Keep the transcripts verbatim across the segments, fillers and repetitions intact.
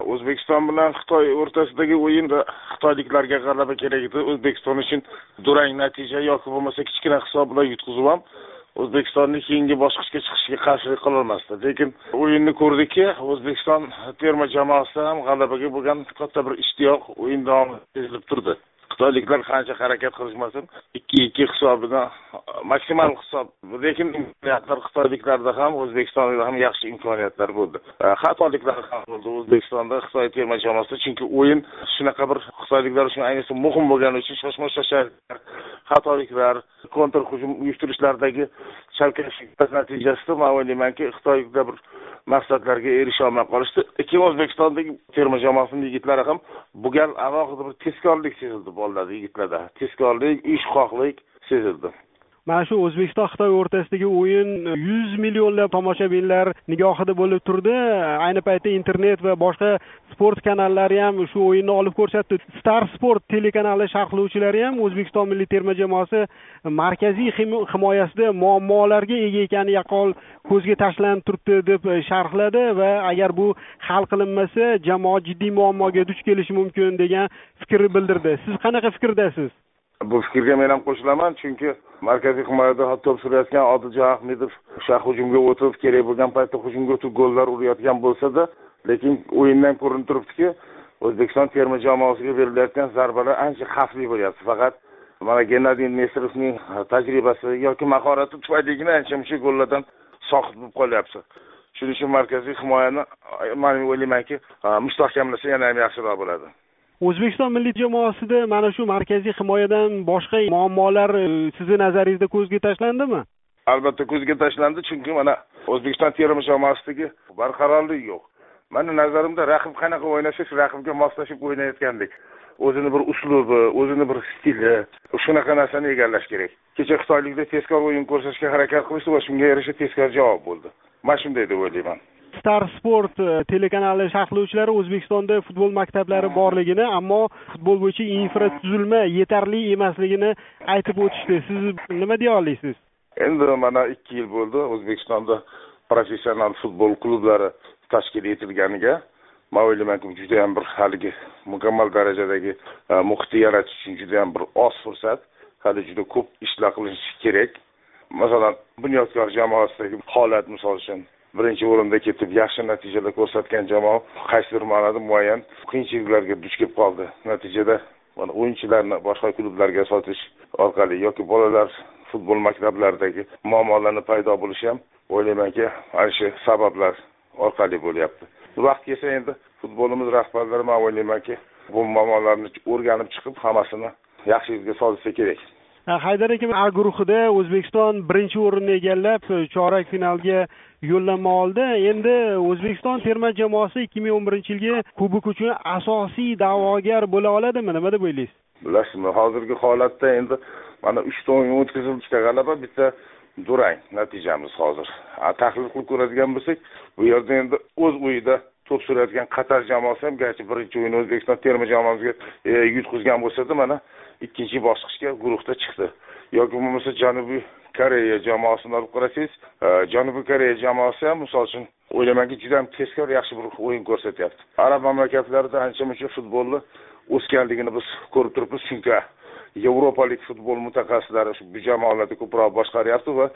O'zbekiston bilan Xitoy o'rtasidagi o'yinda xitoyliklarga g'alaba kerak edi. O'zbekiston uchun durang natija yoki bo'lmasa kichkina hisob bilan yutqizib ham O'zbekistonni keyingi bosqichga chiqishga qarshilik qila olmasdi. Lekin o'yinni ko'rdikki, O'zbekiston terma jamoasi ham g'alabaga bo'lgan katta bir ishtiyoq o'yin davomida sezilib turdi. Xitoyliklar qancha harakat qilishmasin, ikki ikki hisobidan maksimal hisob. Lekin imkoniyatlar Xitoyliklarda ham, O'zbekistonda ham yaxshi imkoniyatlar bo'ldi. Xatoliklar ham bo'ldi O'zbekistonda Xitoy terma jamoasida, chunki o'yin shunaqa bir Xitoyliklar uchun ayniqsa muhim bo'lgani uchun shoshma-shosharliklar, xatoliklar, kontra hujum uyushtirishlardagi chalkashliklar natijasida men o'ylaymanki, Xitoyliklar bir maqsadlarga erisha olmay qolishdi. Lekin O'zbekistondagi terma jamoasining yigitlari ham bu gal alohida bir tezkorlik sezildi bolalarda, yigitlarda. Tezkorlik, ishqoqlik sezildi. Mana shu O'zbekiston Xitoy o'rtasidagi o'yin yuz millionlab tomoshabinlar nigohida bo'lib turdi. Ayni paytda internet va boshqa sport kanallari ham shu o'yinni olib ko'rsatdi. Star Sport telekanali sharhlovchilari ham O'zbekiston milliy terma jamoasi markaziy himoyasida muammolarga ega ekani yaqqol ko'zga tashlanib turibdi deb sharhladi va agar bu hal qilinmasa, jamoa jiddiy muammoga duch kelishi mumkin degan fikr bildirdi. Siz qanaqa fikrdasiz? Bu fikrga men ham qo'shilaman, chunki markaziy himoyada to'p surayotgan Odiljon Ahmedov o'sha hujumga o'tib, kerak bo'lgan paytda hujumga o'tib gollar urayotgan bo'lsa-da, lekin o'yindan ko'rinib turibdiki, O'zbekiston terma jamoasiga berilayotgan zarbalar ancha xavfli bo'lyapti. Faqat mana Gennadiy Nesterovning tajribasi yoki mahorati tufayligina ancha muncha gollardan soqit bo'lib qolyapti. Shuning uchun markaziy himoyani men o'ylaymanki, mustahkamlasa yana ham yaxshiroq bo'ladi. O'zbekiston milliy jamoasida mana shu markaziy himoyadan boshqa muammolar sizning nazaringizda ko'zga tashlandimi? Albatta ko'zga tashlandi, chunki mana O'zbekiston terma jamoasidagi barqarorlik yo'q. Meni nazarimda raqib qanaqa o'ynasa, shu raqibga moslashib o'ynayotgandek. O'zini bir uslubi, o'zini bir stili, shunaqa narsani egallash kerak. Kecha Xitoylikda tezkor o'yin ko'rsatishga harakat qilishdi va shunga yarasha tezkor javob bo'ldi. Men shunday deb o'ylayman. Star Sport telekanali sharhlovchilari O'zbekistonda futbol maktablari borligini, ammo futbol bo'yicha infratuzilma yetarli emasligini aytib o'tishdi. Siz nima deya olasiz? Endi mana ikki yil bo'ldi O'zbekistonda professional futbol klublari tashkil etilganiga. Men o'ylaymanki, juda ham bir haligi mukammal darajadagi muhit yaratish uchun juda ham bir oz fursat, hali juda ko'p ishlar qilinishi kerak. Masalan, Bunyodkor jamoasidagi holat misol uchun birinchi o'rinda ketib yaxshi natijalar ko'rsatgan jamoa qaysidir ma'noda muayyan qiyinchiliklarga duch kelib qoldi. Natijada mana o'yinchilarni boshqa klublarga sotish orqali yoki bolalar futbol maktablaridagi muammolarni paydo bo'lishi ham o'ylaymanki, ana shu sabablar orqali bo'lyapti. Vaqt kelsa endi futbolimiz rahbarlari men o'ylaymanki, bu muammolarni o'rganib chiqib, hammasini yaxshi yo'lga solsa kerak. Haydar aka, A guruhida O'zbekiston birinchi o'rinni egallab, chorak finalga yo'llanma oldi. Endi O'zbekiston terma jamoasi ikki ming o'n birinchi yilga kubok uchun asosiy da'vogar bo'la oladimi? Nima deb o'ylaysiz? Bilasizmi, hozirgi holatda endi mana uchta o'yin o'tkazilib, ikkita g'alaba, bitta durang natijamiz hozir. Tahlil qilib ko'radigan bo'lsak, bu yerda endi o'z uyida to'p surayotgan Qatar jamoasi ham garchi birinchi o'yin O'zbekiston terma jamoasiga yutqizgan bo'lsa-da, mana ikkinchi bosqichga guruhda chiqdi. Yoki bo'lmasa Janubiy Koreya jamoasini olib qarasangiz, Janubiy Koreya jamoasi ham misol uchun o'ylaymanki, juda ham tezkor yaxshi bir o'yin ko'rsatyapti. Arab mamlakatlarida ancha-muncha futbolni o'sganligini biz ko'rib turibmiz, chunki Yevropalik futbol mutaxassislari bu jamoalarni ko'proq boshqaryapti va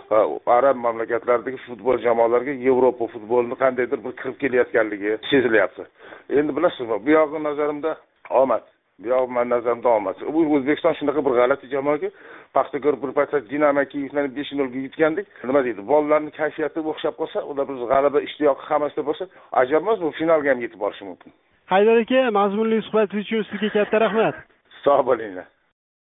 arab mamlakatlaridagi futbol jamoalariga Yevropa futbolini qandaydir bir kirib kelayotganligi sezilyapti. Endi bilasizmi, bu yog'i nazarimda omad. Bu yog'i men nazarimda omad. Bu O'zbekiston shunaqa bir g'alati jamoaga Paxtakor bir paytda Dinamo Kiyevni besh nol ga yutgandik. Nima deydi? Bolalarning kayfiyati o'xshab qolsa, ular biz g'alaba ishtiyoqi hammasida bo'lsa, ajab emas, bu finalga ham yetib borishi mumkin. Haydar aka, mazmunli suhbatingiz uchun sizga katta rahmat. Sog' bo'linglar.